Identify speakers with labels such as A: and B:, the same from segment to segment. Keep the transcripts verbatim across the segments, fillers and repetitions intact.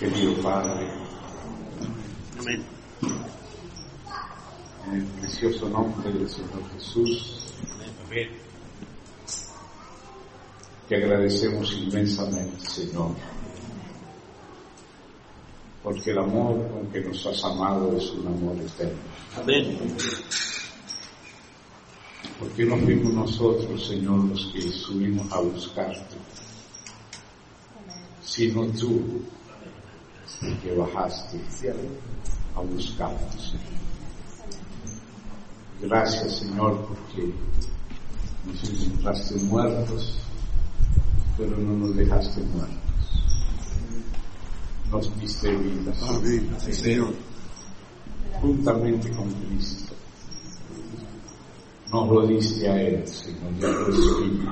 A: querido Padre,
B: Amén.
A: en el precioso nombre del Señor Jesús,
B: Amén.
A: te agradecemos inmensamente, Señor, porque el amor con que nos has amado es un amor eterno.
B: Amén.
A: Porque no fuimos nosotros, Señor, los que subimos a buscarte, sino tú que bajaste a buscarnos. Gracias, Señor, porque nos encontraste muertos, pero no nos dejaste muertos. Nos diste vida,
B: Amén. Sí, Señor.
A: juntamente con Cristo. Nos lo diste a Él, Señor, y a tu Espíritu.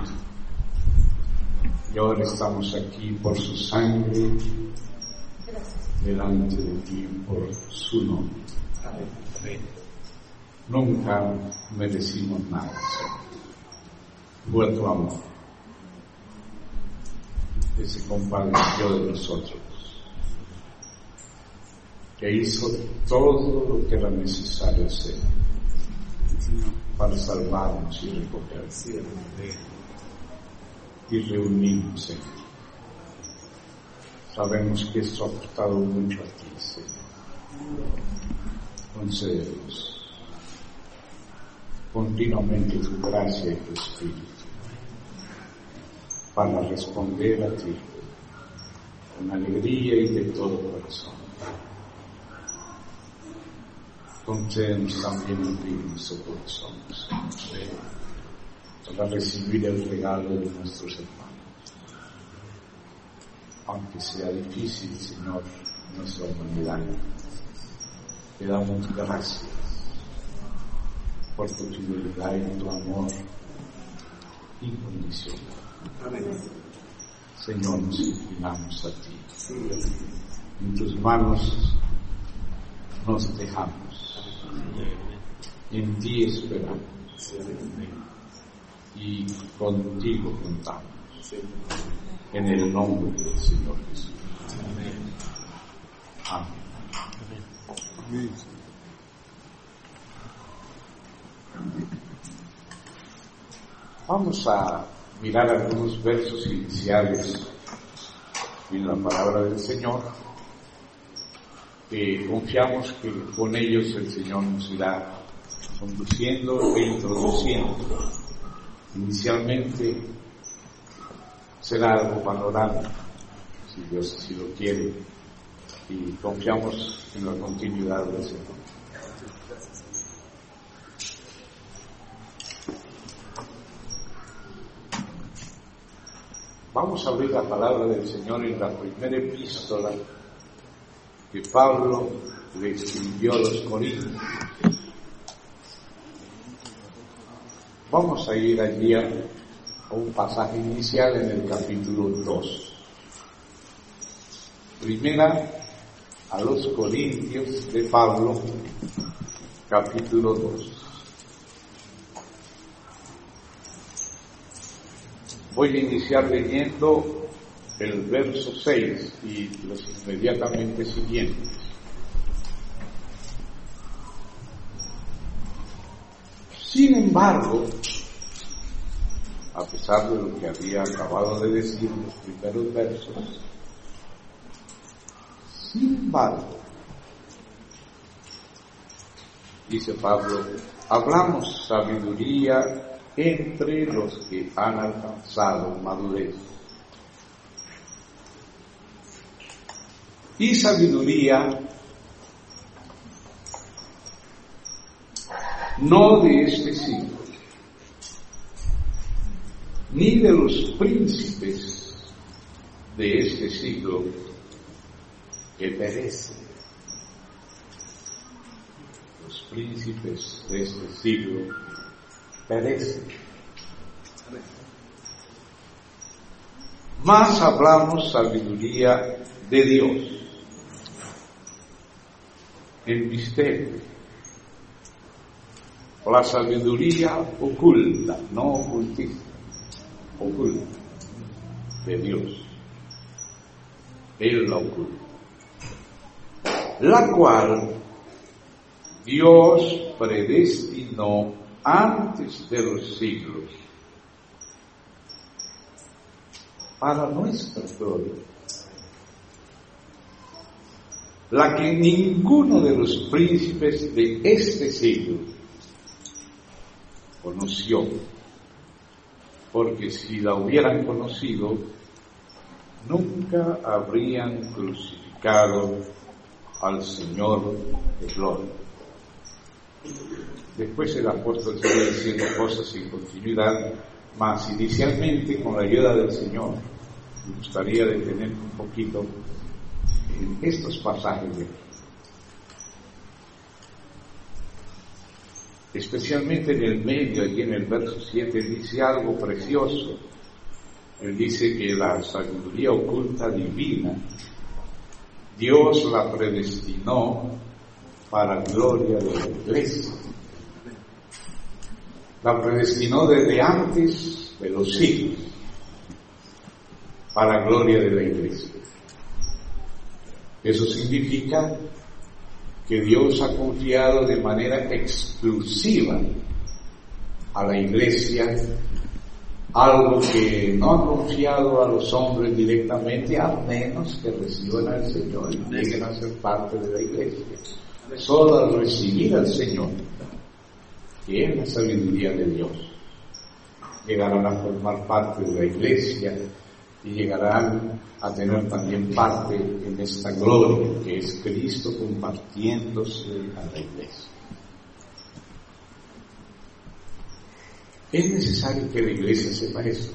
A: Y ahora estamos aquí por su sangre, delante de ti, por su nombre.
B: Amén.
A: Nunca merecimos nada, Señor. Fue tu amor que se compadeció de nosotros, que hizo todo lo que era necesario hacer para salvarnos y recogernos y reunirnos, Señor. Sabemos que esto ha costado mucho a ti, Señor. Concédenos continuamente tu gracia y tu Espíritu para responder a ti con alegría y de todo corazón. Concédenos también abrir nuestro corazón, Señor, para recibir el regalo de nuestros hermanos. Aunque sea difícil, Señor, nuestra humanidad, te damos gracias por tu fidelidad y tu amor incondicional.
B: Amén.
A: Señor, nos inclinamos a ti. En tus manos nos dejamos. En ti esperamos. Y contigo contamos. En el nombre del Señor Jesús. Amén.
B: Amén.
A: Vamos a mirar algunos versos iniciales en la palabra del Señor, que confiamos que con ellos el Señor nos irá conduciendo e introduciendo. Inicialmente será algo panorámico, si Dios así lo quiere, y confiamos en la continuidad del Señor. Vamos a abrir la palabra del Señor en la primera epístola que Pablo le escribió a los Corintios. Vamos a ir allí a un pasaje inicial en el capítulo dos. Primera a los Corintios de Pablo, capítulo dos. Voy a iniciar leyendo el verso seis y los inmediatamente siguientes. Sin embargo, a pesar de lo que había acabado de decir en los primeros versos, sin embargo, dice Pablo, hablamos sabiduría entre los que han alcanzado madurez. Y sabiduría no de este siglo, ni de los príncipes de este siglo que perecen. Los príncipes de este siglo perecen. Más hablamos sabiduría de Dios en misterio, la sabiduría oculta, no ocultista, oculta de Dios. Él la oculta. la cual Dios predestinó antes de los siglos para nuestra gloria, la que ninguno de los príncipes de este siglo conoció, porque si la hubieran conocido, nunca habrían crucificado al Señor de gloria. Después el apóstol sigue diciendo cosas en continuidad, mas inicialmente con la ayuda del Señor me gustaría detenerme un poquito en estos pasajes de aquí. Especialmente en el medio, aquí en el verso siete, dice algo precioso. Él dice que la sabiduría oculta divina, Dios la predestinó para gloria de la iglesia. La predestinó desde antes de los siglos para gloria de la iglesia. Eso significa que Dios ha confiado de manera exclusiva a la iglesia algo que no ha confiado a los hombres directamente, a menos que reciban al Señor y lleguen a ser parte de la iglesia. Solo al recibir al Señor, que es la sabiduría de Dios, llegarán a formar parte de la iglesia y llegarán a tener también parte en esta gloria que es Cristo compartiéndose a la iglesia. Es necesario que la iglesia sepa esto,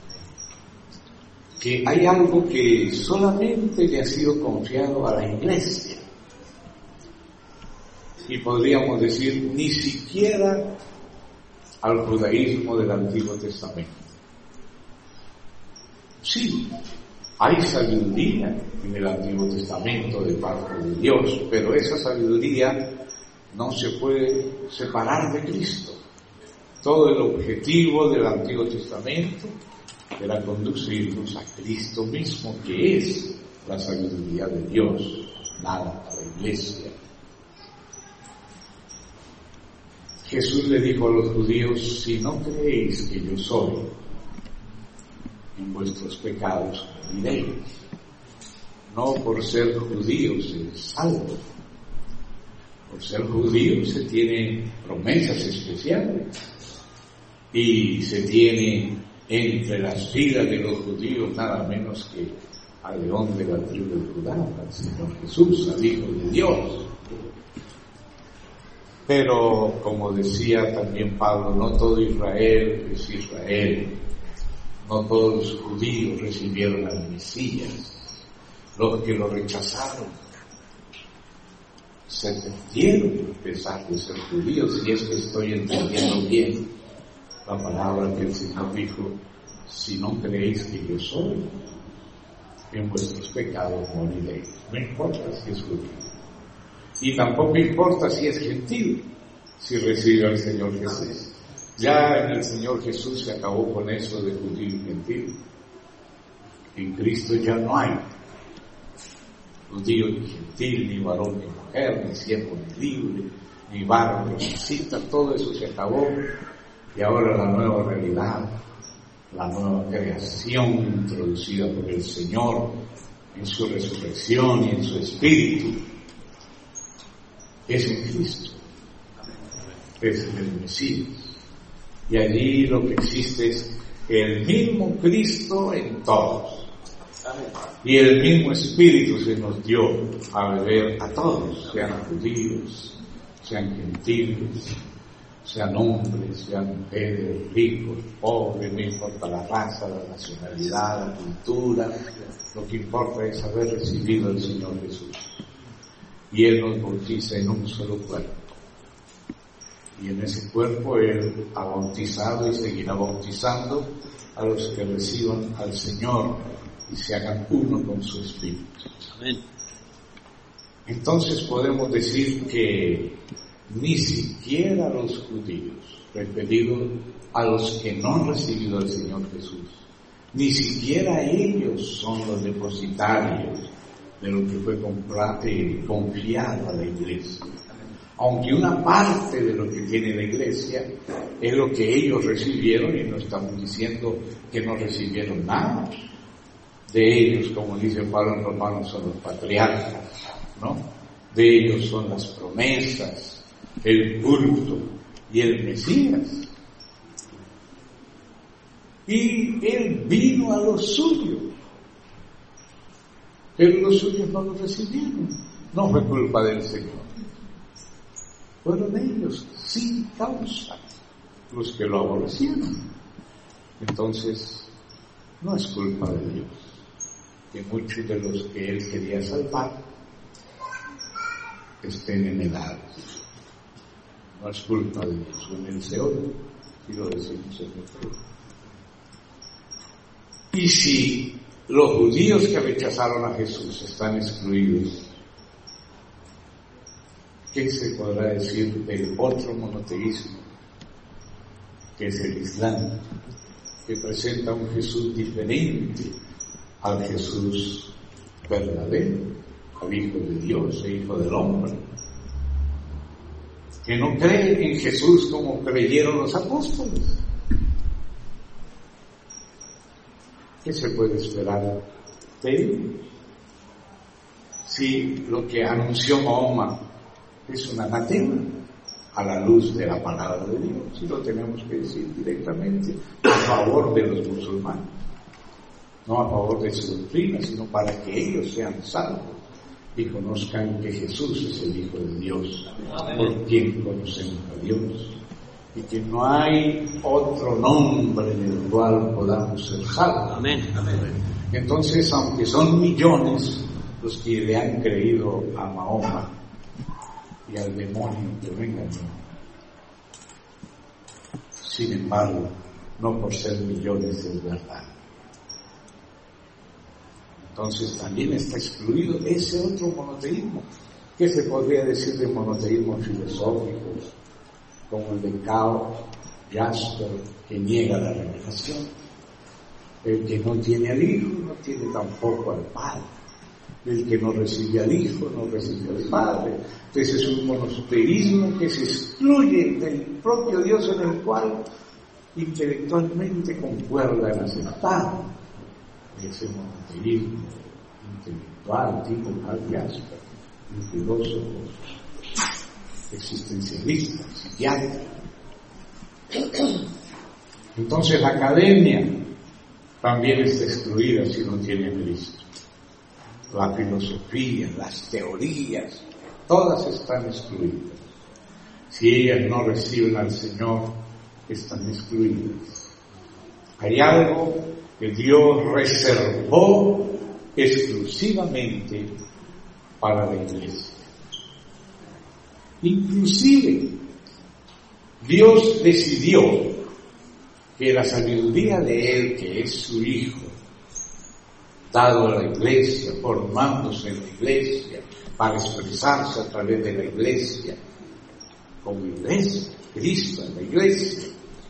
A: que hay algo que solamente le ha sido confiado a la iglesia, y podríamos decir ni siquiera al judaísmo del Antiguo Testamento. Sí, hay sabiduría en el Antiguo Testamento de parte de Dios, pero esa sabiduría no se puede separar de Cristo. Todo el objetivo del Antiguo Testamento era conducirnos a Cristo mismo, que es la sabiduría de Dios, dada a la iglesia. Jesús le dijo a los judíos: si no creéis que yo soy, en vuestros pecados moriréis. No por ser judíos se salvo. Por ser judío se tiene promesas especiales y se tiene entre las filas de los judíos nada menos que al león de la tribu de Judá, al Señor Jesús, al Hijo de Dios. Pero, como decía también Pablo, no todo Israel es Israel, no todos los judíos recibieron al Mesías. Los que lo rechazaron se perdieron a pesar de ser judíos, si es que estoy entendiendo bien la palabra que el Señor dijo: si no creéis que yo soy, en vuestros pecados moriréis. No importa si es judío. Y tampoco importa si es gentil, si recibe al Señor Jesús. Ya en el Señor Jesús se acabó con eso de judío y gentil. En Cristo ya no hay judío ni gentil, ni varón ni mujer, ni siervo ni libre, ni varón ni cita, todo eso se acabó. Y ahora la nueva realidad, la nueva creación introducida por el Señor en su resurrección y en su Espíritu, es en Cristo, es en el Mesías. Y allí lo que existe es el mismo Cristo en todos. Y el mismo Espíritu se nos dio a beber a todos, sean judíos, sean gentiles, sean hombres, sean mujeres, ricos, pobres, no importa la raza, la nacionalidad, la cultura, lo que importa es haber recibido al Señor Jesús. Y Él nos bautiza en un solo cuerpo. Y en ese cuerpo Él ha bautizado y seguirá bautizando a los que reciban al Señor y se hagan uno con su Espíritu. Amén. Entonces podemos decir que ni siquiera los judíos, referidos a los que no han recibido al Señor Jesús, ni siquiera ellos son los depositarios de lo que fue compra, eh, confiado a la iglesia. Aunque una parte de lo que tiene la iglesia es lo que ellos recibieron, y no estamos diciendo que no recibieron nada de ellos, como dice Pablo en Romanos, son los patriarcas, ¿no? De ellos son las promesas, el culto y el Mesías. Y él vino a los suyos, pero los suyos no lo recibieron. No fue culpa del Señor. Fueron ellos, sin causa, los que lo aborrecieron. Entonces, no es culpa de Dios que muchos de los que Él quería salvar estén en el Hades. No es culpa de Dios, o en el Seol, si lo decimos en el Seol. Y si los judíos que rechazaron a Jesús están excluidos, ¿qué se podrá decir del otro monoteísmo, que es el Islam, que presenta un Jesús diferente al Jesús verdadero, al Hijo de Dios e Hijo del hombre, que no cree en Jesús como creyeron los apóstoles? ¿Qué se puede esperar de él? Si lo que anunció Mahoma es un anatema a la luz de la palabra de Dios, y lo tenemos que decir directamente a favor de los musulmanes, no a favor de su doctrina, sino para que ellos sean salvos y conozcan que Jesús es el Hijo de Dios. Amén. Por quien conocemos a Dios, y que no hay otro nombre en el cual podamos ser salvos.
C: Amén. Amén.
A: Entonces, aunque son millones los que le han creído a Mahoma y al demonio que lo engañó, sin embargo, no por ser millones es verdad. Entonces también está excluido ese otro monoteísmo. ¿Qué se podría decir de monoteísmos filosóficos, como el de Cao, Jasper, que niega la revelación? El que no tiene al Hijo no tiene tampoco al Padre. El que no recibe al Hijo no recibe al Padre. Entonces es un monoteísmo que se excluye del propio Dios, en el cual intelectualmente concuerda en aceptar. Ese monoteísmo intelectual tipo Karl Jasper, filósofos existencialistas, psiquiatras. Entonces la academia también está excluida si no tiene a Cristo. La filosofía, las teorías, todas están excluidas. Si ellas no reciben al Señor, están excluidas. Hay algo que Dios reservó exclusivamente para la iglesia. Inclusive, Dios decidió que la sabiduría de Él, que es su Hijo, dado a la iglesia, formándose en la iglesia, para expresarse a través de la iglesia, como iglesia, Cristo en la iglesia,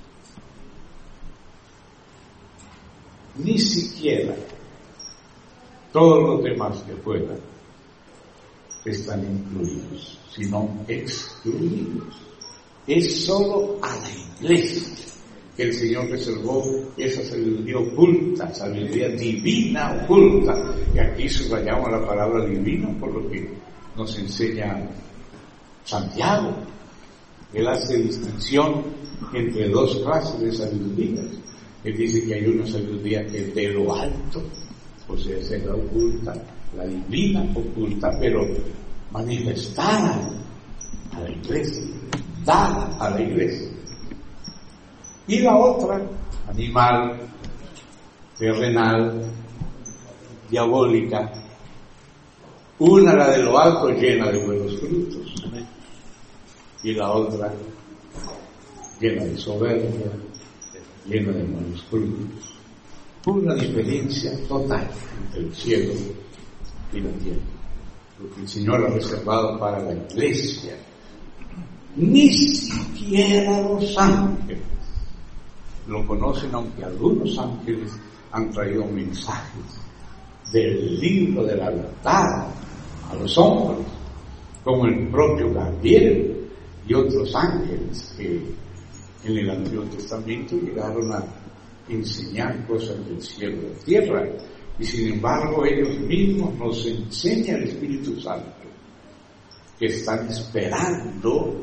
A: ni siquiera todos los demás que puedan están incluidos, sino excluidos. Es solo a la iglesia que el Señor reservó esa sabiduría oculta, sabiduría divina oculta. Y aquí subrayamos la palabra divina por lo que nos enseña Santiago. Él hace distinción entre dos clases de sabidurías. Él dice que hay una sabiduría que es de lo alto, o sea, es la oculta, la divina oculta, pero manifestada a la iglesia, dada a la iglesia. Y la otra, animal, terrenal, diabólica, una, la de lo alto, llena de buenos frutos, y la otra, llena de soberbia, llena de malos frutos. Una diferencia total entre el cielo y la tierra. Lo que el Señor ha reservado para la iglesia, ni siquiera los ángeles lo conocen, aunque algunos ángeles han traído mensajes del libro de la verdad a los hombres, como el propio Gabriel y otros ángeles que en el Antiguo Testamento llegaron a enseñar cosas del cielo y de la tierra, y sin embargo ellos mismos nos enseña el Espíritu Santo, que están esperando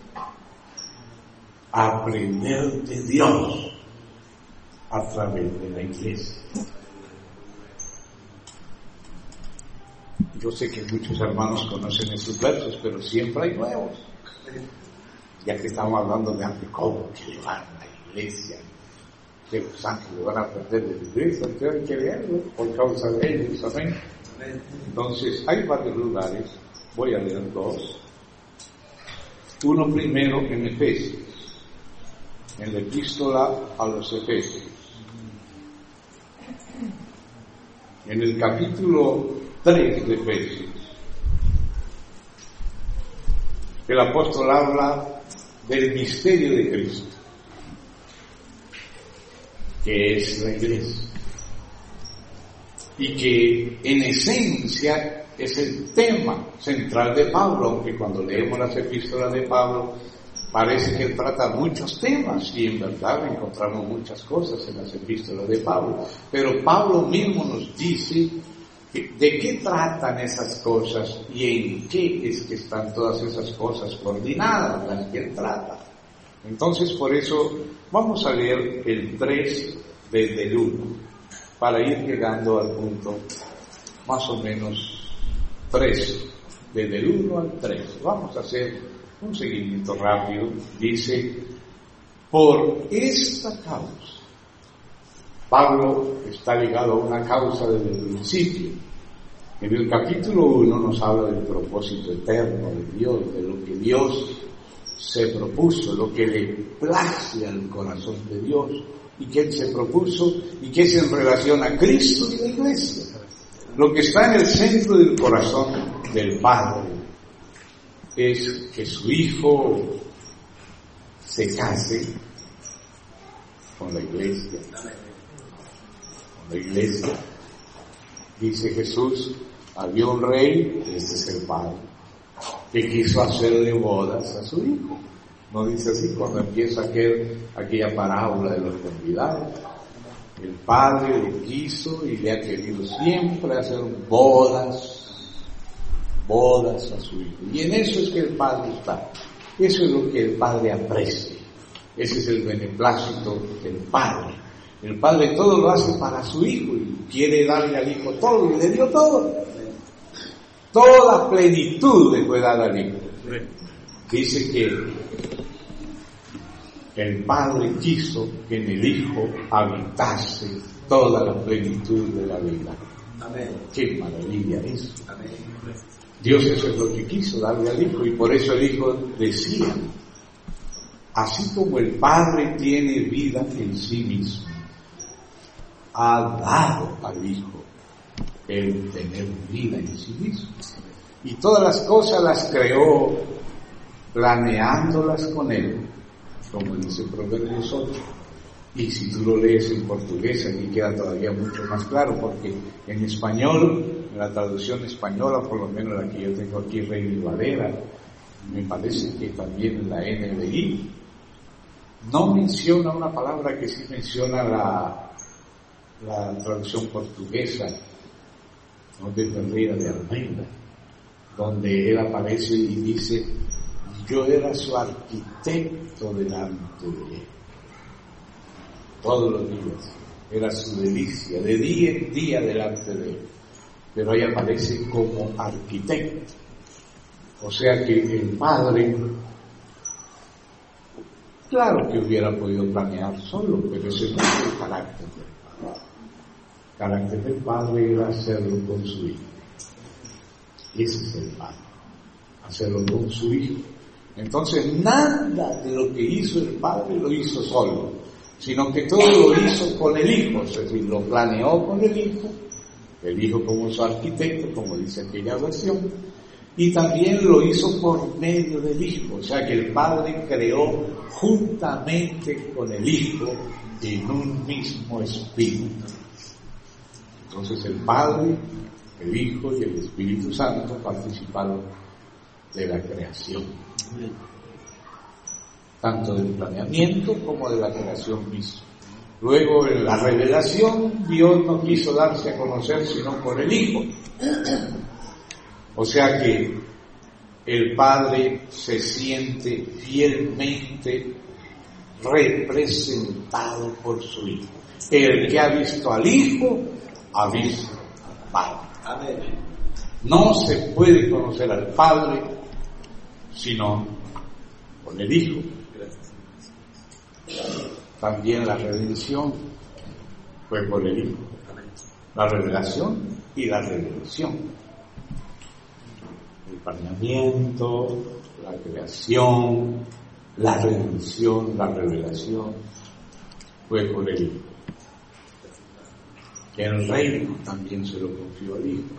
A: aprender de Dios a través de la iglesia. Yo sé que muchos hermanos conocen estos versos, pero siempre hay nuevos. Ya que estamos hablando de antes, ¿cómo que llevaron a la iglesia? Que los ángeles van a aprender de la iglesia, entonces hay que leerlo por causa de ellos, amén. Entonces, hay varios lugares, voy a leer dos. Uno primero en Efesios, en la epístola a los Efesios. En el capítulo tres de Efesios, el apóstol habla del misterio de Cristo, que es la iglesia, y que en esencia es el tema central de Pablo, aunque cuando leemos las epístolas de Pablo parece que él trata muchos temas, y en verdad encontramos muchas cosas en las epístolas de Pablo, pero Pablo mismo nos dice de qué tratan esas cosas y en qué es que están todas esas cosas coordinadas, las que él trata. Entonces, por eso vamos a leer el tres desde el uno, para ir llegando al punto más o menos tres, desde el uno al tres. Vamos a hacer un seguimiento rápido. Dice: por esta causa. Pablo está ligado a una causa desde el principio. En el capítulo uno nos habla del propósito eterno de Dios, de lo que Dios se propuso, lo que le place al corazón de Dios, y que Él se propuso, y que es en relación a Cristo y la iglesia. Lo que está en el centro del corazón del Padre es que su Hijo se case con la iglesia. Con la iglesia. Dice Jesús: había un rey, este es el Padre, que quiso hacerle bodas a su Hijo. No dice así cuando empieza aquel, aquella parábola de los convidados. El Padre le quiso y le ha querido siempre hacer bodas, bodas a su Hijo. Y en eso es que el Padre está. Eso es lo que el Padre aprecia. Ese es el beneplácito del Padre. El Padre todo lo hace para su Hijo y quiere darle al Hijo todo, y le dio todo. Toda plenitud le fue dada al Hijo. Dice que el Padre quiso que en el Hijo habitase toda la plenitud de la vida. Amén. ¡Qué maravilla eso! Amén. Dios eso es lo que quiso, darle al Hijo, y por eso el Hijo decía: así como el Padre tiene vida en sí mismo, ha dado al Hijo el tener vida en sí mismo. Y todas las cosas las creó planeándolas con Él, como dice Proverbios ocho. Y si tú lo lees en portugués, aquí queda todavía mucho más claro, porque en español, en la traducción española, por lo menos la que yo tengo aquí, Reina Valera, me parece que también en la N B I, no menciona una palabra que sí menciona la, la traducción portuguesa, ¿no?, de Ferreira de Almeida, donde él aparece y dice: yo era su arquitecto delante de él. Todos los días. Era su delicia, de día en día delante de él. Pero ahí aparece como arquitecto. O sea que el Padre, claro que hubiera podido planear solo, pero ese no es el carácter del Padre. El carácter del Padre era hacerlo con su Hijo. Ese es el Padre. Hacerlo con su Hijo. Entonces, nada de lo que hizo el Padre lo hizo solo, sino que todo lo hizo con el Hijo, es decir, lo planeó con el Hijo, el Hijo como su arquitecto, como dice aquella versión, y también lo hizo por medio del Hijo, o sea que el Padre creó juntamente con el Hijo en un mismo espíritu. Entonces el Padre, el Hijo y el Espíritu Santo participaron de la creación, tanto del planeamiento como de la creación misma. Luego en la revelación, Dios no quiso darse a conocer sino por el Hijo. O sea que el Padre se siente fielmente representado por su Hijo. El que ha visto al Hijo, ha visto al Padre. Amén. No se puede conocer al Padre sino por el Hijo. También la redención fue por el Hijo. La revelación y la revelación. El planeamiento, la creación, la redención, la revelación fue por el Hijo. El reino también se lo confió al Hijo.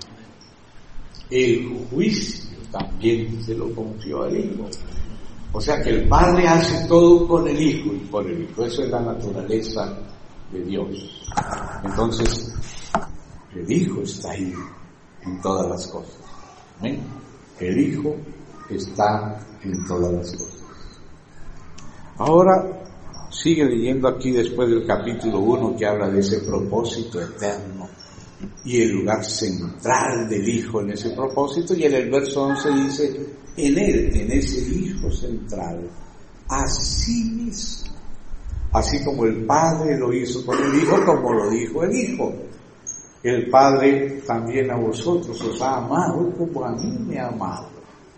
A: El juicio también se lo confió al Hijo. O sea que el Padre hace todo con el Hijo y por el Hijo. Eso es la naturaleza de Dios. Entonces, el Hijo está ahí en todas las cosas. ¿Ven? El Hijo está en todas las cosas. Ahora, sigue leyendo aquí después del capítulo uno que habla de ese propósito eterno y el lugar central del Hijo en ese propósito, y en el verso once dice, en él, en ese Hijo central, así mismo, así como el Padre lo hizo con el Hijo, como lo dijo el Hijo, el Padre también a vosotros os ha amado como a mí me ha amado.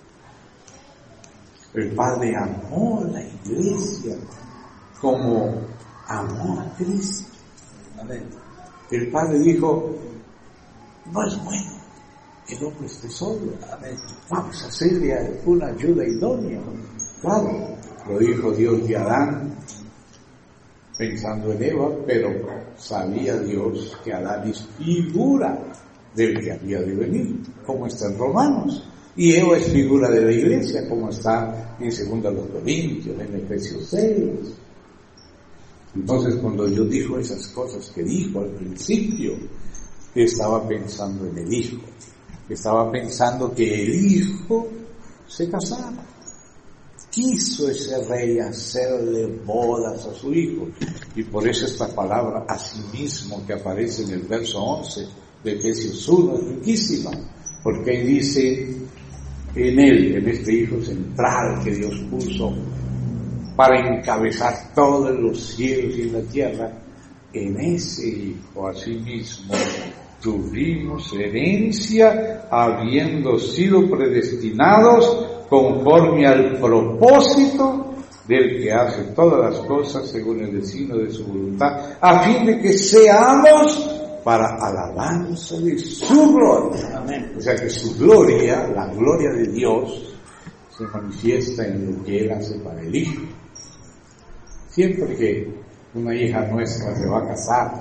A: El Padre amó a la iglesia como amó a Cristo. Amén. El Padre dijo, no es bueno que el hombre esté solo. Amén. Vamos a hacerle una ayuda idónea. Claro, lo dijo Dios de Adán, pensando en Eva, pero sabía Dios que Adán es figura del que había de venir, como está en Romanos. Y Eva es figura de la iglesia, como está en Segunda de los Corintios, en Efesios seis. Entonces, cuando Dios dijo esas cosas que dijo al principio, estaba pensando en el Hijo. Estaba pensando que el Hijo se casara. Quiso ese rey hacerle bodas a su Hijo. Y por eso esta palabra asimismo que aparece en el verso once de Efesios uno es riquísima. Porque ahí dice, en él, en este Hijo central que Dios puso para encabezar todos los cielos y la tierra, en ese Hijo asimismo tuvimos herencia, habiendo sido predestinados conforme al propósito del que hace todas las cosas según el designio de su voluntad, a fin de que seamos para alabanza de su gloria. Amén. O sea que su gloria, la gloria de Dios, se manifiesta en lo que Él hace para el Hijo. Siempre que una hija nuestra se va a casar,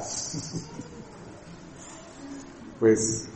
A: pues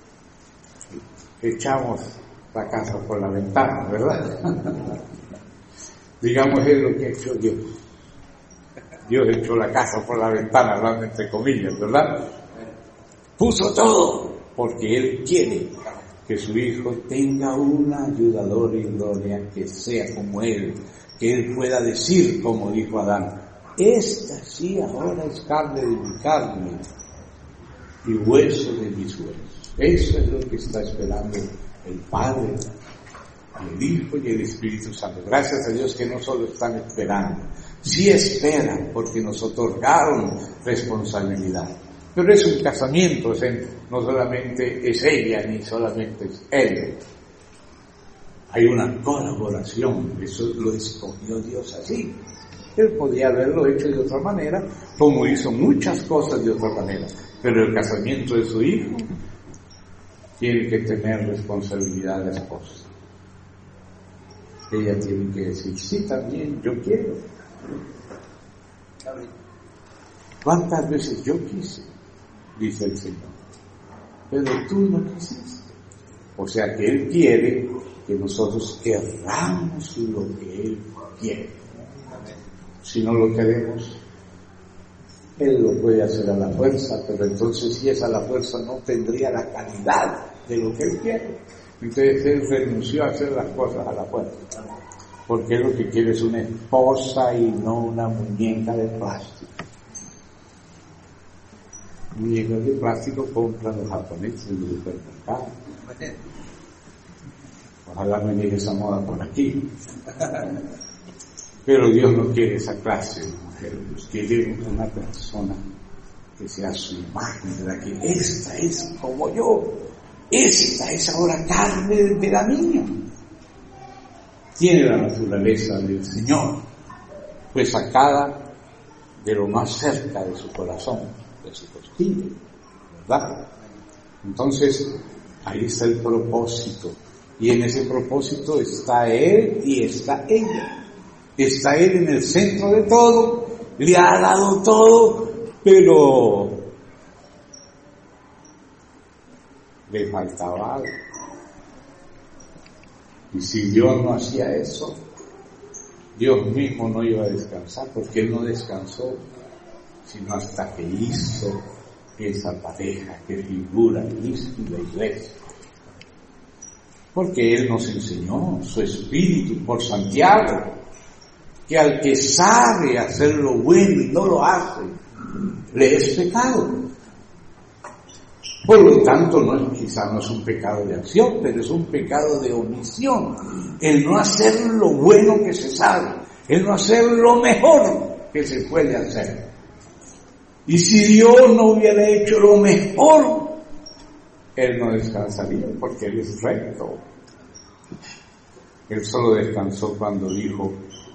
A: echamos la casa por la ventana, ¿verdad? Digamos, es lo que ha hecho Dios. Dios echó la casa por la ventana, hablando entre comillas, ¿verdad? Puso todo, porque Él quiere que su Hijo tenga una ayudadora idónea que sea como Él, que Él pueda decir, como dijo Adán, esta sí ahora es carne de mi carne y hueso de mis huesos. Eso es lo que está esperando el Padre, el Hijo y el Espíritu Santo. Gracias a Dios que no solo están esperando, sí esperan porque nos otorgaron responsabilidad. Pero es un casamiento, es en, no solamente es ella ni solamente es él. Hay una colaboración, eso lo escogió Dios así. Él podía haberlo hecho de otra manera, como hizo muchas cosas de otra manera. Pero el casamiento de su hijo tiene que tener responsabilidad de esposa. Ella tiene que decir, sí, también, yo quiero. ¿Cuántas veces yo quise? Dice el Señor. Pero tú no quisiste. O sea que Él quiere que nosotros querramos lo que Él quiere. Si no lo queremos, Él lo puede hacer a la fuerza, pero entonces si es a la fuerza no tendría la calidad de lo que Él quiere. Entonces Él renunció a hacer las cosas a la fuerza, porque Él lo que quiere es una esposa y no una muñeca de plástico. Muñecas de plástico compran los japoneses en los supermercados. Ojalá me llegue esa moda por aquí. Pero Dios no quiere esa clase de mujer. Dios quiere una persona que sea su imagen, de la que esta es como yo. Esta es ahora carne de la mía. Tiene la naturaleza del Señor, fue sacada de lo más cerca de su corazón, de su costilla, ¿verdad? Entonces, ahí está el propósito. Y en ese propósito está Él y está ella. Está Él en el centro de todo, le ha dado todo, pero le faltaba algo. Y si Dios no hacía eso, Dios mismo no iba a descansar, porque Él no descansó, sino hasta que hizo esa pareja que figura en Cristo y la iglesia. Porque Él nos enseñó su espíritu por Santiago, que al que sabe hacer lo bueno y no lo hace, le es pecado. Por lo tanto, no, quizá no es un pecado de acción, pero es un pecado de omisión. El no hacer lo bueno que se sabe, el no hacer lo mejor que se puede hacer. Y si Dios no hubiera hecho lo mejor, Él no descansaría, porque Él es recto. Él solo descansó cuando dijo,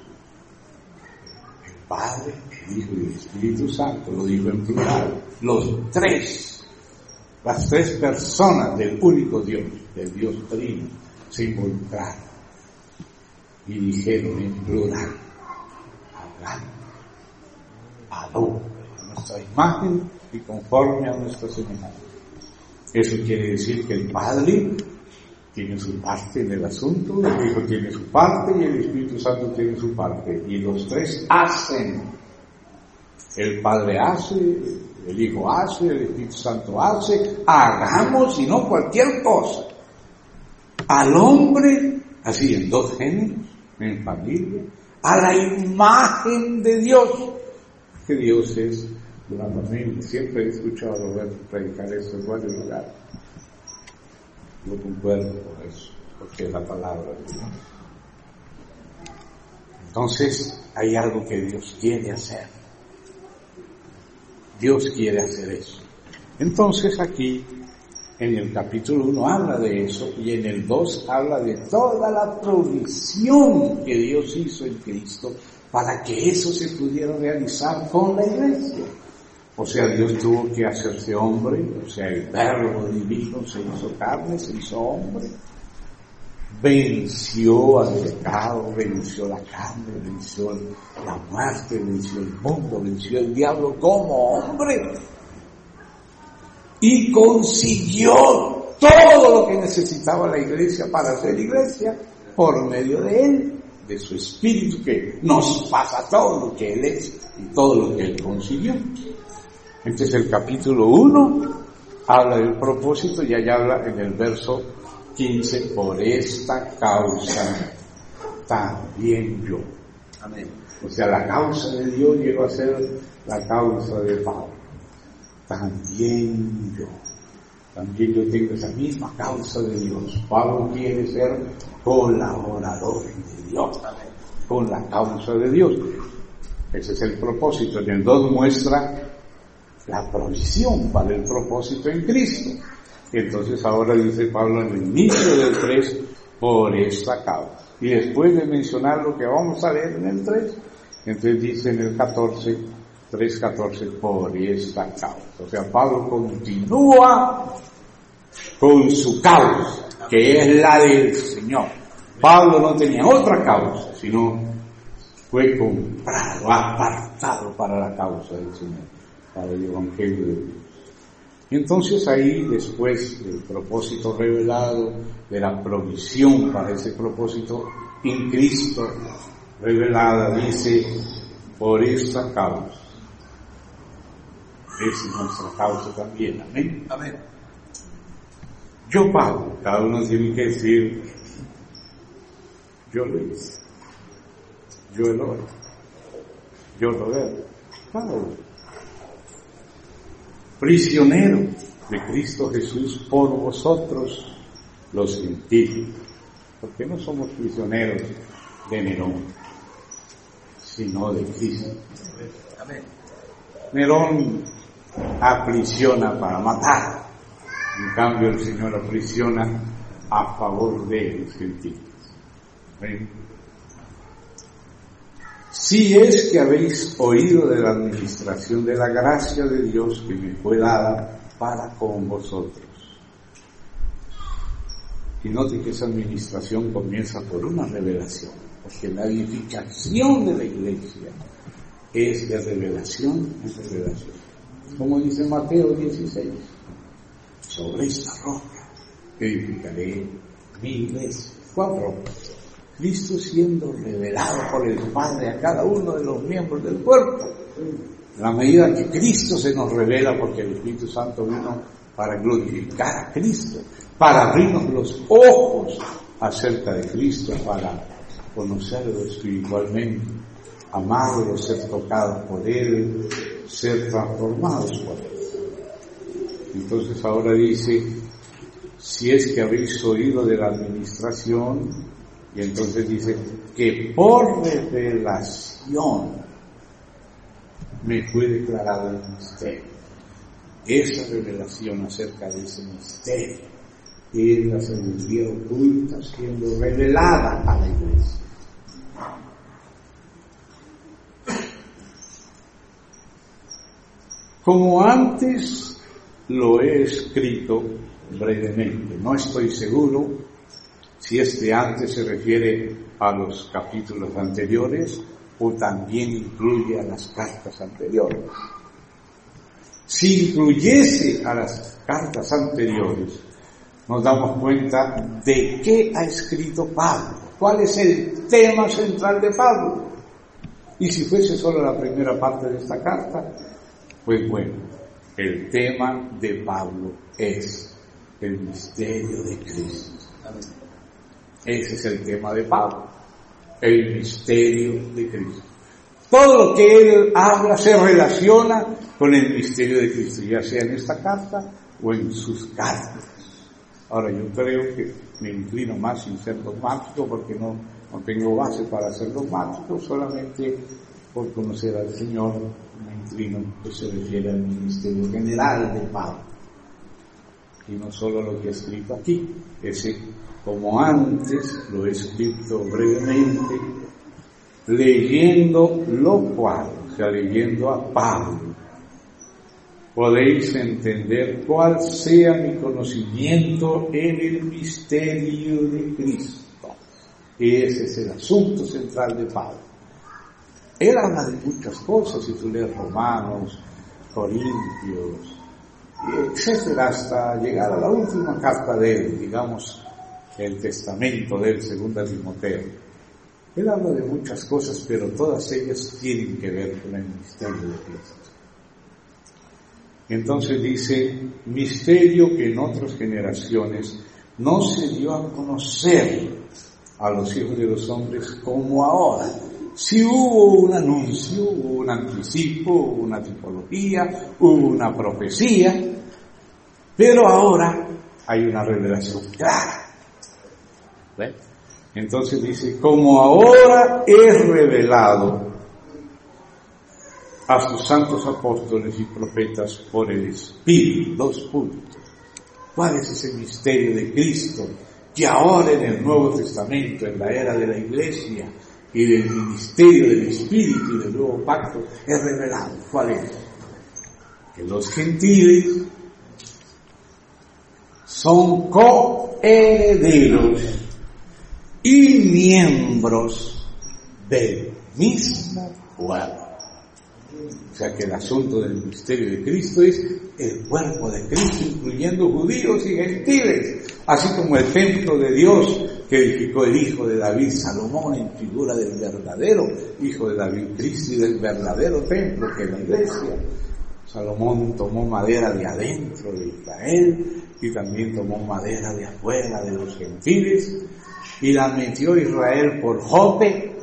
A: el Padre, el Hijo y el Espíritu Santo, lo dijo en plural, los tres, las tres personas del único Dios, del Dios Trino, se involucraron y dijeron en plural, hablando, al hombre, a nuestra imagen y conforme a nuestra semejanza. Eso quiere decir que el Padre tiene su parte en el asunto, el Hijo tiene su parte y el Espíritu Santo tiene su parte. Y los tres hacen. El Padre hace, el Hijo hace, el Espíritu Santo hace. Hagamos y no cualquier cosa. Al hombre, así en dos géneros, en familia, a la imagen de Dios. Que Dios es una familia. Siempre he escuchado a Roberto predicar eso en varios lugares. Yo concuerdo con eso, porque es la palabra de Dios. Entonces, hay algo que Dios quiere hacer. Dios quiere hacer eso. Entonces, aquí, en el capítulo uno habla de eso, y en el dos habla de toda la provisión que Dios hizo en Cristo para que eso se pudiera realizar con la iglesia. O sea, Dios tuvo que hacerse hombre, o sea, el verbo divino se hizo carne, se hizo hombre, venció al pecado, venció la carne, venció la muerte, venció el mundo, venció el diablo como hombre, y consiguió todo lo que necesitaba la iglesia para ser iglesia por medio de Él, de su espíritu que nos pasa todo lo que Él es y todo lo que Él consiguió. Entonces el capítulo uno habla del propósito y allá habla en el verso quince, por esta causa también yo. Amén. O sea, la causa de Dios llegó a ser la causa de Pablo. También yo. También yo tengo esa misma causa de Dios. Pablo quiere ser colaborador de Dios, con la causa de Dios. Ese es el propósito. En el dos muestra la provisión para el propósito en Cristo. Entonces ahora dice Pablo en el inicio del tres, por esta causa. Y después de mencionar lo que vamos a leer en el tres, entonces dice en el catorce, tres catorce, por esta causa. O sea, Pablo continúa con su causa, que es la del Señor. Pablo no tenía otra causa, sino fue comprado, apartado para la causa del Señor, para el Evangelio de Dios. Y entonces ahí, después del propósito revelado, de la provisión para ese propósito en Cristo revelada, dice, por esta causa, es nuestra causa también. Amén.
B: Amén.
A: Yo pago, cada uno tiene que decir, yo lo hice, yo lo hice, yo lo veo, Pablo, prisionero de Cristo Jesús por vosotros los gentiles, porque no somos prisioneros de Nerón, sino de Cristo.
B: Amén.
A: Nerón aprisiona para matar. En cambio, el Señor aprisiona a favor de los gentiles. ¿Ven? Si es que habéis oído de la administración de la gracia de Dios que me fue dada para con vosotros. Y note que esa administración comienza por una revelación, porque la edificación de la iglesia es de revelación en revelación. Como dice Mateo dieciséis. Sobre esta roca edificaré mi iglesia. ¿Cuál roca? Cristo siendo revelado por el Padre a cada uno de los miembros del cuerpo. En la medida que Cristo se nos revela, porque el Espíritu Santo vino para glorificar a Cristo, para abrirnos los ojos acerca de Cristo, para conocerlo espiritualmente, amarlo, ser tocados por Él, ser transformados por Él. Entonces ahora dice, si es que habéis oído de la administración, y entonces dice que por revelación me fue declarado el misterio. Esa revelación acerca de ese misterio es la sabiduría oculta siendo revelada a la iglesia. Como antes lo he escrito brevemente. No estoy seguro si este antes se refiere a los capítulos anteriores o también incluye a las cartas anteriores. Si incluyese a las cartas anteriores, nos damos cuenta de qué ha escrito Pablo, cuál es el tema central de Pablo. Y si fuese solo la primera parte de esta carta, pues bueno, el tema de Pablo es el misterio de Cristo. Ese es el tema de Pablo, el misterio de Cristo. Todo lo que él habla se relaciona con el misterio de Cristo, ya sea en esta carta o en sus cartas. Ahora, yo creo que me inclino más sin ser dogmático, porque no, no tengo base para ser dogmático, solamente por conocer al Señor me inclino que se refiere al ministerio general de Pablo, y no solo lo que he escrito aquí. Ese, como antes lo he escrito brevemente, leyendo lo cual, o sea, leyendo a Pablo, podéis entender cuál sea mi conocimiento en el misterio de Cristo. Ese es el asunto central de Pablo. Él habla de muchas cosas, si tú lees Romanos, Corintios, etcétera, hasta llegar a la última carta de él, digamos, el testamento de él, segunda Timoteo. Él habla de muchas cosas, pero todas ellas tienen que ver con el misterio de Cristo. Entonces dice, misterio que en otras generaciones no se dio a conocer a los hijos de los hombres como ahora. Si hubo un anuncio, hubo un anticipo, hubo una tipología, hubo una profecía, pero ahora hay una revelación clara. ¿Ves? Entonces dice, como ahora es revelado a sus santos apóstoles y profetas por el Espíritu. Dos puntos. ¿Cuál es ese misterio de Cristo que ahora en el Nuevo Testamento, en la era de la Iglesia y del ministerio del Espíritu y del Nuevo Pacto, es revelado? ¿Cuál es? Que los gentiles son coherederos y miembros del mismo cuerpo. O sea que el asunto del misterio de Cristo es el cuerpo de Cristo, incluyendo judíos y gentiles, así como el templo de Dios que edificó el hijo de David, Salomón, en figura del verdadero hijo de David, Cristo, y del verdadero templo que es la iglesia. Salomón tomó madera de adentro de Israel y también tomó madera de afuera de los gentiles y la metió Israel por Jope,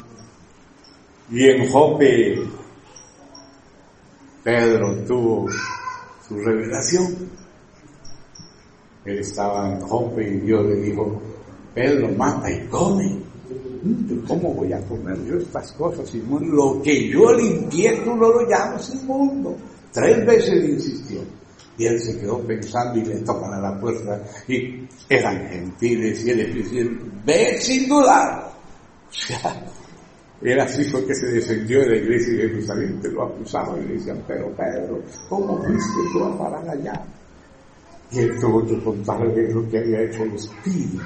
A: y en Jope Pedro tuvo su revelación. Él estaba en Jope y Dios le dijo: Pedro, mata y come. ¿Cómo voy a comer yo estas cosas inmundas? Lo que yo limpié tú no lo llamas inmundo. Tres veces le insistió. Y él se quedó pensando y le tocan a la puerta y eran gentiles y él le decía: ve sin dudar. O sea, él así fue que se defendió de la iglesia de Jerusalén, que lo acusaban y le decían: pero Pedro, ¿cómo fuiste tú a parar allá? Y él tuvo que contarle lo que había hecho el Espíritu.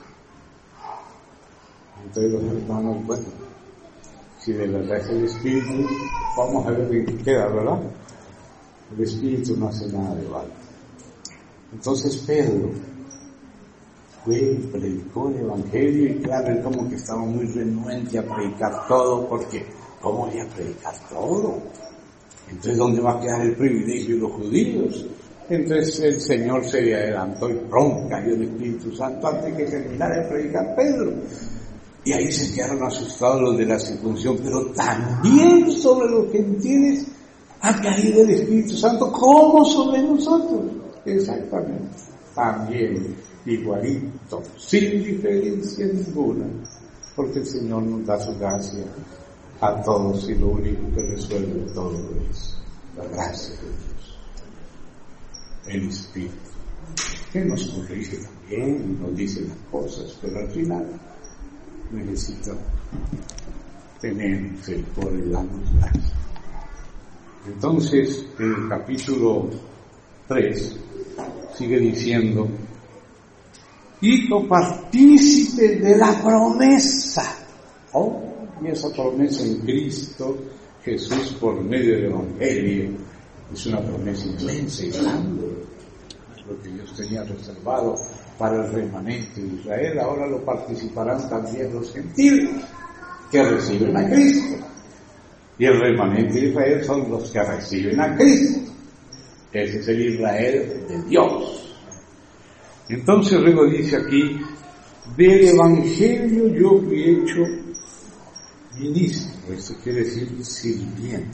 A: Entonces los hermanos, bueno, si de verdad es el Espíritu, vamos a ver qué queda, ¿verdad? El Espíritu no hace nada de mal. Entonces Pedro fue y predicó el Evangelio, y claro, él como que estaba muy renuente a predicar todo, porque ¿cómo voy a predicar todo? Entonces, ¿dónde va a quedar el privilegio de los judíos? Entonces el Señor se le adelantó y pronto cayó el Espíritu Santo antes que terminara de predicar Pedro. Y ahí se quedaron asustados los de la circuncisión, pero también sobre los gentiles ha caído el Espíritu Santo como sobre nosotros. Exactamente. También, igualito, sin diferencia ninguna, porque el Señor nos da su gracia a todos y lo único que resuelve todo es la gracia de Dios, el Espíritu, que nos corrige también, nos dice las cosas, pero al final necesita tener misericordia y darnos gracia. Entonces, en el capítulo tres sigue diciendo: hijo partícipe de la promesa. Oh, y esa promesa en Cristo Jesús por medio del Evangelio es una promesa inmensa y grande. Lo que Dios tenía reservado para el remanente de Israel, ahora lo participarán también los gentiles que reciben a Cristo. Y el remanente de Israel son los que reciben a Cristo. Ese es el Israel de Dios. Entonces luego dice aquí: del Evangelio yo fui hecho ministro, esto quiere decir sirviente,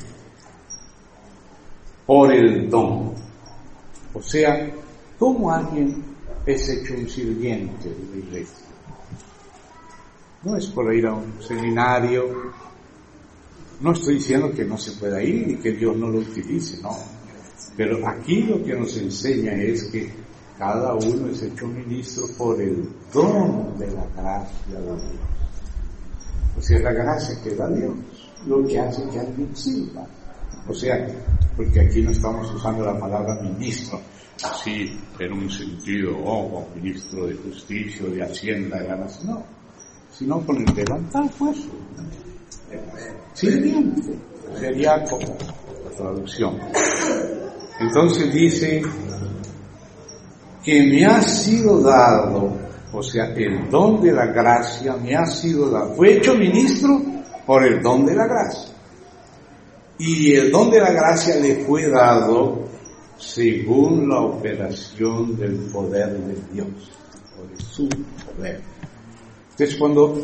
A: por el don. O sea, ¿cómo alguien es hecho un sirviente de la iglesia? No es por ir a un seminario. No estoy diciendo que no se pueda ir y que Dios no lo utilice, no. Pero aquí lo que nos enseña es que cada uno es hecho ministro por el don de la gracia de Dios. O sea, la gracia que da Dios, lo que hace que alguien sirva. O sea, porque aquí no estamos usando la palabra ministro, así en un sentido, oh, ministro de justicia, de hacienda, de la nación, no. Sino con el delantal, pues. Sirviente. Sería como la traducción. Entonces dice que me ha sido dado, o sea, el don de la gracia me ha sido dado. Fue hecho ministro por el don de la gracia. Y el don de la gracia le fue dado según la operación del poder de Dios, o de su poder. Entonces, cuando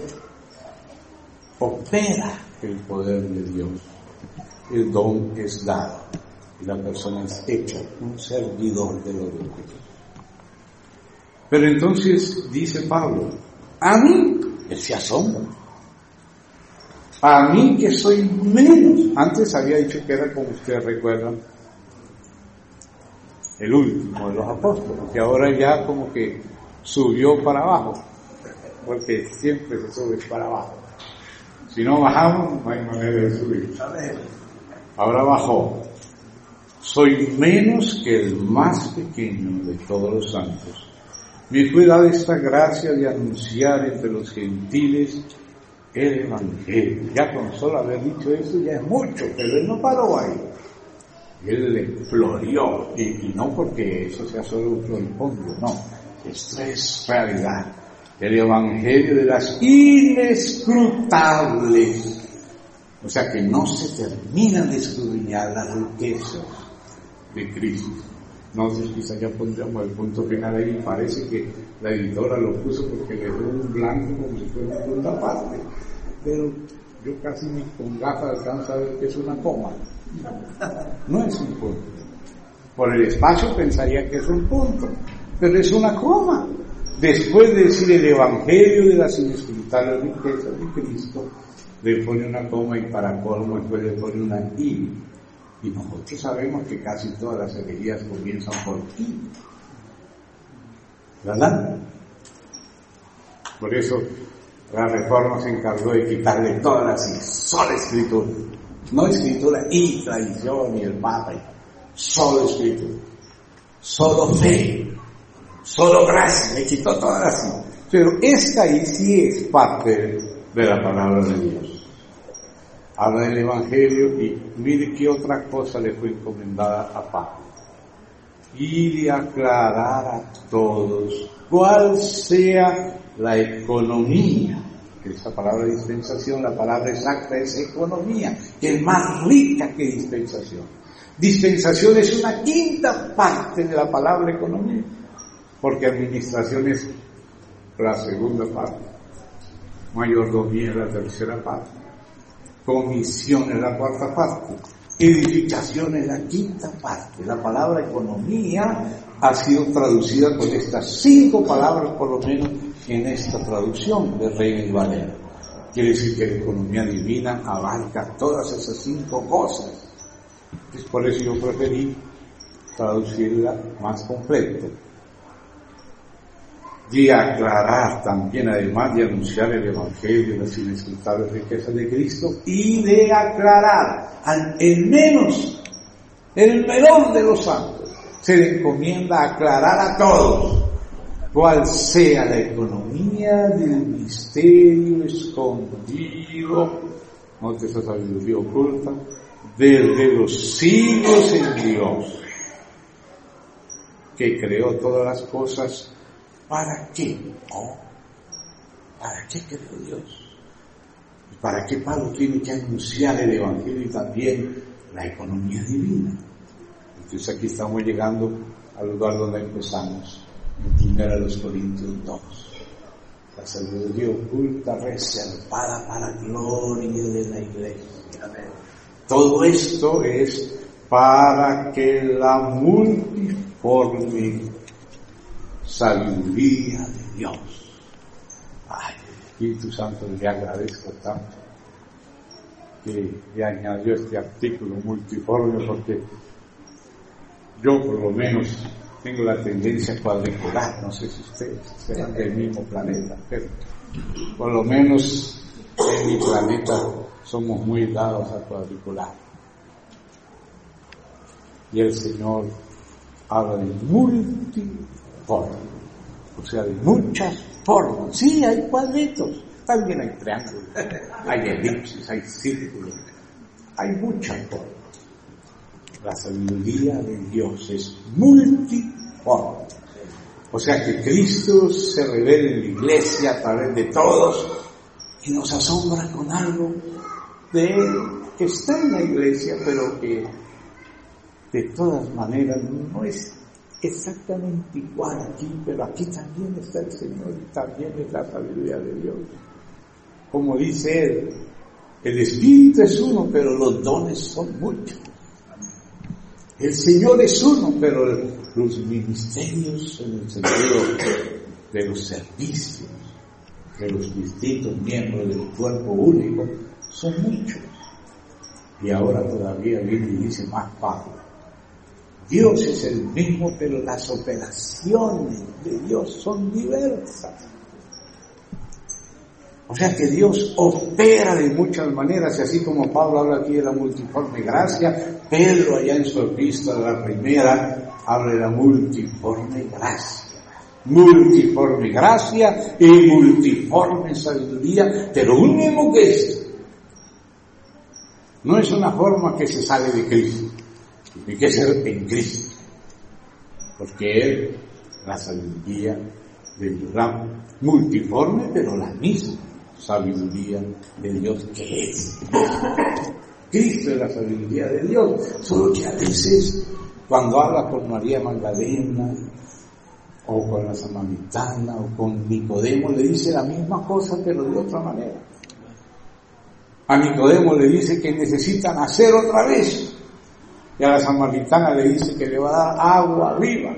A: opera el poder de Dios, el don es dado y la persona es hecha un servidor de los demás. Pero entonces dice Pablo: a mí, él se asombra, a mí que soy menos. Antes había dicho que era, como ustedes recuerdan, el último de los apóstoles, que ahora ya como que subió para abajo, porque siempre se sube para abajo. Si no bajamos, no hay manera de subir. Ahora bajó. Soy menos que el más pequeño de todos los santos. Me fue dada esta gracia de anunciar entre los gentiles el Evangelio. Ya con solo haber dicho eso ya es mucho, pero él no paró ahí. Él le floreó, y, y no porque eso sea solo un floripondio, no. Esto es realidad. El Evangelio de las inescrutables, o sea que no se terminan de escudriñar las riquezas de Cristo. Nosotros quizá ya pondríamos el punto final ahí, parece que la editora lo puso porque le dio un blanco como si fuera una segunda parte, pero yo casi ni con gafas alcanzo a ver que es una coma. No es un punto. Por el espacio pensaría que es un punto, pero es una coma. Después de decir el Evangelio de las inescrutables riquezas de Cristo, le pone una coma y para colmo después le pone una I. Y nosotros sabemos que casi todas las herejías comienzan por I. ¿Verdad? Por eso la Reforma se encargó de quitarle todas las I, solo escritura. No escritura y tradición y el Papa, solo escritura. Solo fe, solo gracia, le quitó todas las I. Pero esta I sí es parte de la palabra de Dios. Habla del Evangelio y mire qué otra cosa le fue encomendada a Pablo. Y de aclarar a todos cuál sea la economía. Esa palabra dispensación, la palabra exacta es economía, que es más rica que dispensación. Dispensación es una quinta parte de la palabra economía, porque administración es la segunda parte, mayordomía es la tercera parte, comisión es la cuarta parte, edificación es la quinta parte. La palabra economía ha sido traducida con estas cinco palabras por lo menos en esta traducción de Reina y Valera. Quiere decir que la economía divina abarca todas esas cinco cosas. Es por eso yo preferí traducirla más completa. Y aclarar también, además de anunciar el Evangelio, las inescrutables riquezas de Cristo, y de aclarar al, el menos, el menor de los santos, se le encomienda aclarar a todos cuál sea la economía del misterio escondido, no te esa sabiduría oculta, desde los siglos en Dios, que creó todas las cosas. ¿Para qué? No. ¿Para qué creó Dios? ¿Y para qué Pablo tiene que anunciar el Evangelio y también la economía divina? Entonces aquí estamos llegando al lugar donde empezamos, en primera de los Corintios dos. La sabiduría oculta reservada para la gloria de la iglesia. Todo esto es para que la multiforme sabiduría de Dios. Ay, Espíritu Santo, le agradezco tanto que le añadió este artículo multiforme, porque yo por lo menos tengo la tendencia cuadricular. No sé si ustedes serán del mismo planeta, pero por lo menos en mi planeta somos muy dados a cuadricular. Y el Señor habla de multiforme, o sea, de muchas formas. Sí, hay cuadritos, también hay triángulos, hay elipsis, hay círculos, hay muchas formas. La sabiduría de Dios es multiforme. O sea que Cristo se revela en la iglesia a través de todos y nos asombra con algo de Él que está en la iglesia, pero que de todas maneras no es exactamente igual aquí, pero aquí también está el Señor y también es la sabiduría de Dios. Como dice Él, el Espíritu es uno, pero los dones son muchos. El Señor es uno, pero los ministerios en el sentido de los servicios, de los distintos miembros del cuerpo único, son muchos. Y ahora todavía viene y dice más Pablo: Dios es el mismo, pero las operaciones de Dios son diversas. O sea que Dios opera de muchas maneras, y así como Pablo habla aquí de la multiforme gracia, Pedro allá en su epístola, la primera, habla de la multiforme gracia. Multiforme gracia y multiforme sabiduría, pero un mismo Cristo. No es una forma que se sale de Cristo, hay que ser en Cristo, porque Él, la sabiduría de Dios, la multiforme, pero la misma sabiduría de Dios que es. Cristo es la sabiduría de Dios, solo que a veces cuando habla con María Magdalena, o con la samaritana, o con Nicodemo, le dice la misma cosa, pero de otra manera. A Nicodemo le dice que necesita nacer otra vez, y a la samaritana le dice que le va a dar agua viva.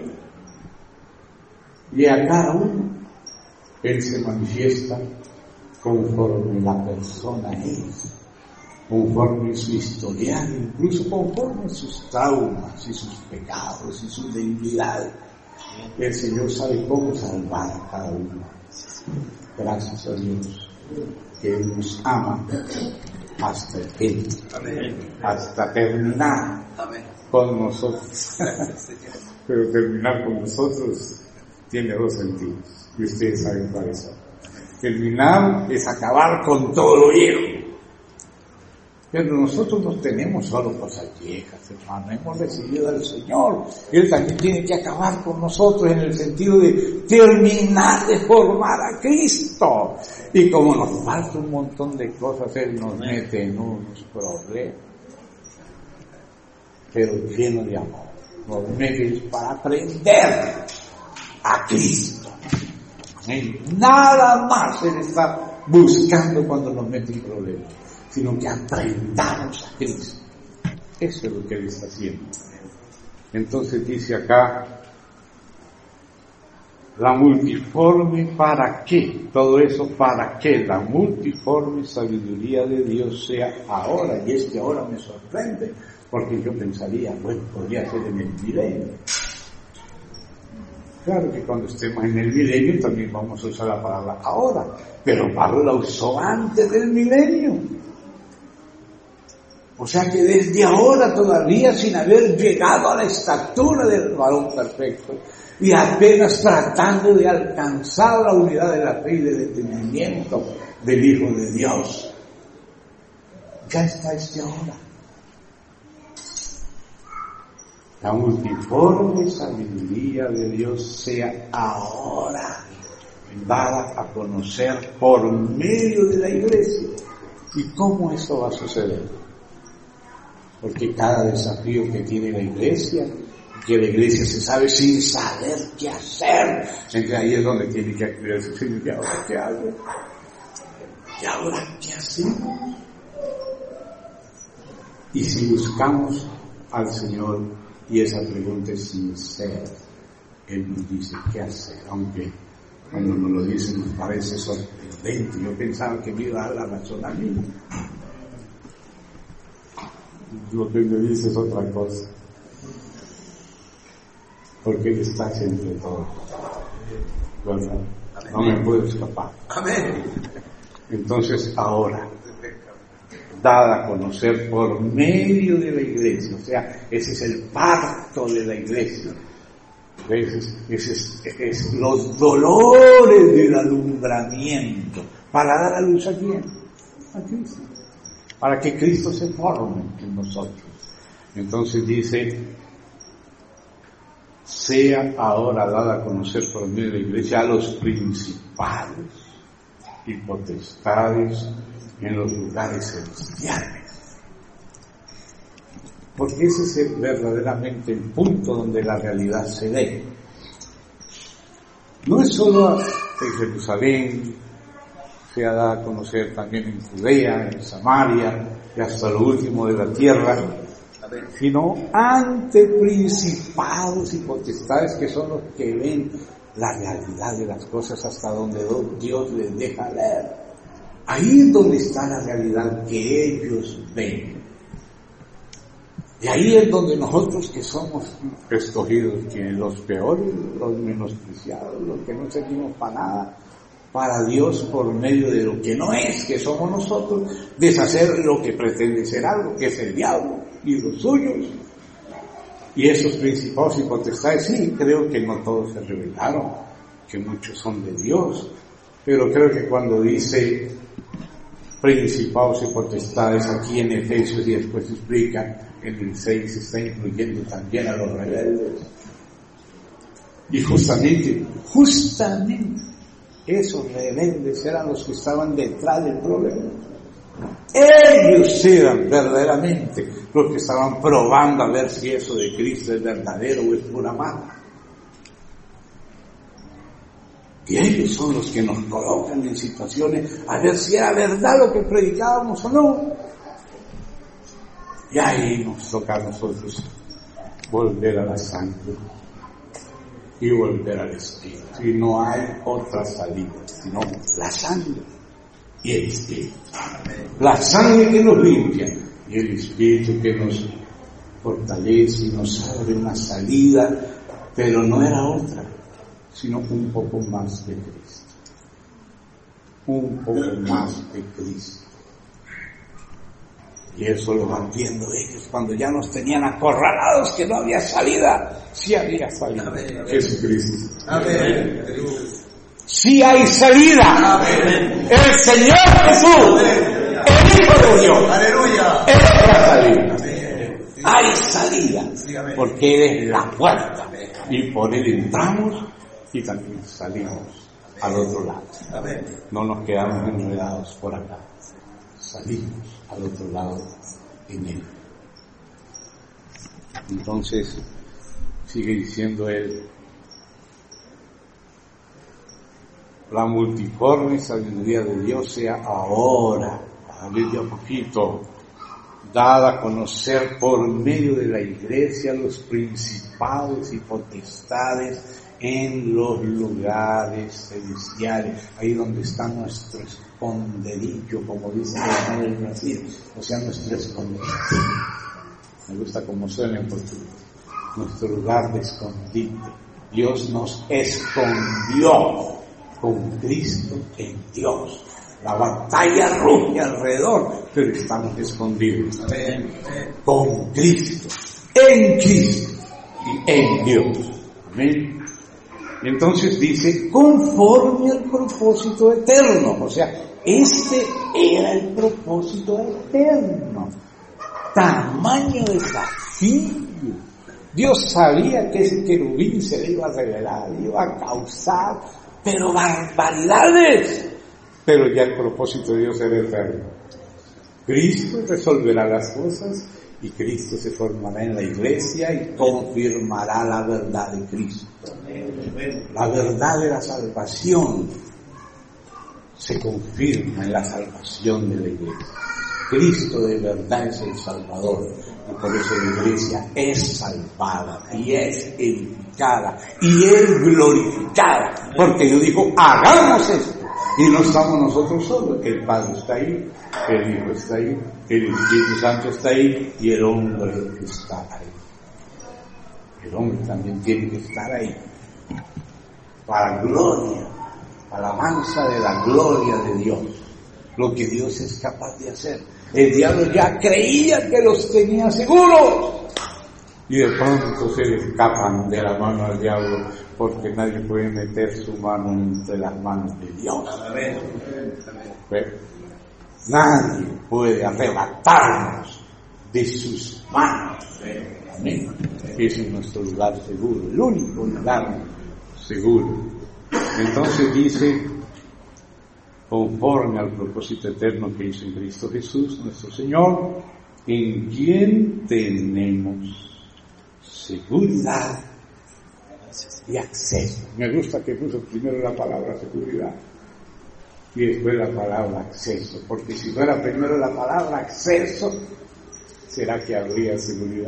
A: Y a cada uno, Él se manifiesta conforme la persona es, conforme su historial, incluso conforme sus traumas y sus pecados y sus debilidades. El Señor sabe cómo salvar a cada uno. Gracias a Dios que Él nos ama hasta el fin, hasta terminar con nosotros. Pero terminar con nosotros tiene dos sentidos, y ustedes saben cuáles son. Terminar es acabar con todo lo viejo. Pero nosotros no tenemos solo cosas viejas, hermano, hemos recibido al Señor. Él también tiene que acabar con nosotros en el sentido de terminar de formar a Cristo. Y como nos falta un montón de cosas, Él nos mete en unos problemas, pero lleno de amor. Nos mete para aprender a Cristo. Nada más Él está buscando cuando nos mete en problemas, sino que aprendamos a Cristo. Eso es lo que Él está haciendo. Entonces dice acá, la multiforme ¿para qué? Todo eso ¿para qué? La multiforme sabiduría de Dios sea ahora, y es que ahora me sorprende, porque yo pensaría, bueno, podría ser en el milenio. Claro que cuando estemos en el milenio también vamos a usar la palabra ahora, pero Pablo la usó antes del milenio. O sea que desde ahora todavía, sin haber llegado a la estatura del varón perfecto y apenas tratando de alcanzar la unidad de la fe y del entendimiento del Hijo de Dios, ya está este ahora. La multiforme sabiduría de Dios sea ahora dada a conocer por medio de la iglesia. ¿Y cómo eso va a suceder? Porque cada desafío que tiene la iglesia, que la iglesia se sabe sin saber qué hacer, entonces ahí es donde tiene que acudir el Señor. ¿Y ahora qué hago? ¿Y ahora qué hacemos? Y si buscamos al Señor, y esa pregunta es sincera, Él nos dice qué hacer, aunque cuando nos lo dice nos parece sorprendente. Yo pensaba que me iba a dar la razón a mí. Lo que me dice es otra cosa, porque Él está entre todos, ¿verdad? No me puedo escapar. Amén. Entonces ahora, dada a conocer por medio de la iglesia, o sea, ese es el pacto de la iglesia. Ese es, ese es, es los dolores del alumbramiento, para dar a luz a quién, a Cristo, para que Cristo se forme en nosotros. Entonces dice, sea ahora dada a conocer por medio de la iglesia a los principados y potestades en los lugares celestiales. Porque ese es verdaderamente el punto donde la realidad se ve. No es solo en Jerusalén, sea dada a conocer también en Judea, en Samaria y hasta lo último de la tierra, sino ante principados y potestades que son los que ven la realidad de las cosas hasta donde Dios les deja leer. Ahí es donde está la realidad que ellos ven. Y ahí es donde nosotros que somos escogidos, que los peores, los menospreciados, los que no servimos para nada, para Dios por medio de lo que no es, que somos nosotros, deshacer lo que pretende ser algo, que es el diablo y los suyos. Y esos principados y potestades, sí, creo que no todos se rebelaron, que muchos son de Dios, pero creo que cuando dice principados y potestades aquí en Efesios y después explica en el seis, se está incluyendo también a los rebeldes. Y justamente, justamente esos rebeldes eran los que estaban detrás del problema. Ellos eran verdaderamente los que estaban probando a ver si eso de Cristo es verdadero o es pura magia. Y ellos son los que nos colocan en situaciones a ver si era verdad lo que predicábamos o no. Y ahí nos toca a nosotros volver a la sangre y volver al Espíritu. Y no hay otra salida, sino la sangre y el Espíritu. La sangre que nos limpia y el Espíritu que nos fortalece y nos abre una salida, pero no era otra, sino un poco más de Cristo. Un poco más de Cristo. Y eso lo van viendo ellos cuando ya nos tenían acorralados, que no había salida. Sí había salida. Amén. Jesucristo. Amén. Sí hay salida. Amén. El Señor Jesús. Amén. El Hijo de Dios. Aleluya. Él es la salida. Amén. Hay salida. Porque Él es la puerta. Y por Él entramos y también salimos al otro lado. Amén. No nos quedamos enredados por acá. Salimos al otro lado en Él. Entonces, sigue diciendo Él, la multiforme sabiduría de Dios sea ahora, a abrir de a poquito, dada a conocer por medio de la iglesia los principados y potestades en los lugares celestiales, ahí donde está nuestro esconderijo, como dice la madre de Brasil, o sea, nuestro escondite. Me gusta como suena en portugués. Nuestro lugar de escondite. Dios nos escondió con Cristo en Dios. La batalla ruge alrededor, pero estamos escondidos. Amén. Con Cristo, en Cristo y en Dios. Amén. Entonces dice, conforme al propósito eterno. O sea, este era el propósito eterno. Tamaño desafío. Dios sabía que ese querubín se le iba a revelar, iba a causar, pero barbaridades. Pero ya el propósito de Dios era eterno. Cristo resolverá las cosas y Cristo se formará en la iglesia y confirmará la verdad de Cristo. La verdad de la salvación se confirma en la salvación de la iglesia. Cristo de verdad es el Salvador y por eso la iglesia es salvada y es edificada y es glorificada, porque Dios dijo, hagamos esto. Y no estamos nosotros solos, el Padre está ahí, el Hijo está ahí, el Espíritu Santo está ahí y el hombre está ahí. El hombre también tiene que estar ahí. Para gloria, alabanza de la gloria de Dios. Lo que Dios es capaz de hacer. El diablo ya creía que los tenía seguros. Y de pronto se le escapan de la mano al diablo, porque nadie puede meter su mano entre las manos de Dios. Pero nadie puede arrebatarnos de sus manos. Amén. Ese es nuestro lugar seguro, el único lugar seguro. Entonces dice, conforme al propósito eterno que hizo en Cristo Jesús, nuestro Señor, en quien tenemos seguridad y acceso. Me gusta que puso primero la palabra seguridad y después la palabra acceso, porque si fuera primero la palabra acceso, ¿será que habría seguridad?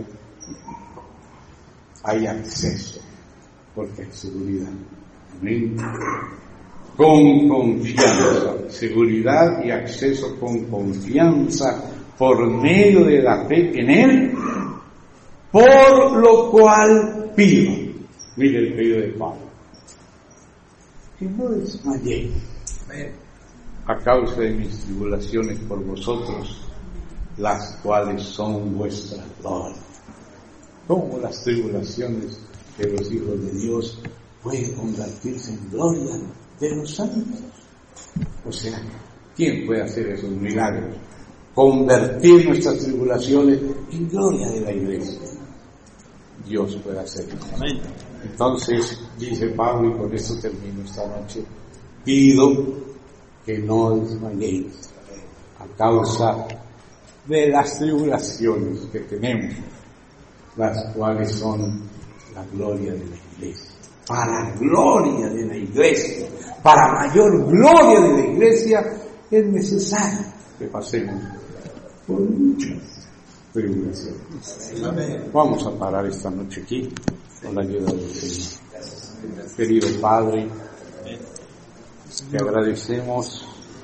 A: Hay acceso, porque hay seguridad. Amén. Con confianza, seguridad y acceso con confianza por medio de la fe en Él, por lo cual pido. Mire el pedido de Pablo. Que no desmayéis a causa de mis tribulaciones por vosotros, las cuales son vuestra gloria. ¿Cómo las tribulaciones de los hijos de Dios pueden convertirse en gloria de los santos? O sea, ¿quién puede hacer esos milagros? Convertir nuestras tribulaciones en gloria de la iglesia. Dios puede hacerlo. Amén. Entonces, dice Pablo, y con esto termino esta noche, pido que no desmayéis a causa de las tribulaciones que tenemos, las cuales son la gloria de la iglesia. Para gloria de la iglesia, para mayor gloria de la iglesia, es necesario que pasemos por muchas tribulaciones. Vamos a parar esta noche aquí con la ayuda del Señor. Querido Padre, te agradecemos,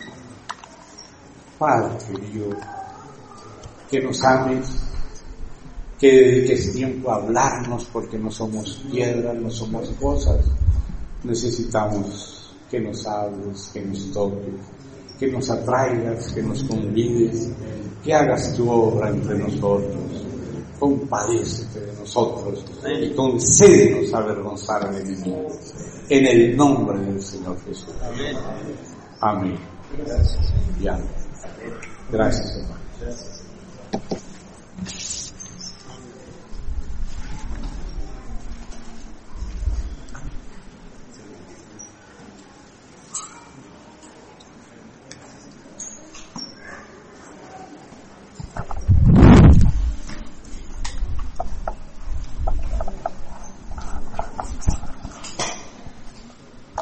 A: Padre querido, que nos ames, que dediques tiempo a hablarnos, porque no somos piedras, no somos cosas. Necesitamos que nos hables, que nos toques, que nos atraigas, que nos convides, que hagas tu obra entre nosotros. Compadécete de nosotros y concédenos avergonzar al enemigo. En el nombre del Señor Jesús. Amén. Amén. Ya. Gracias, hermano.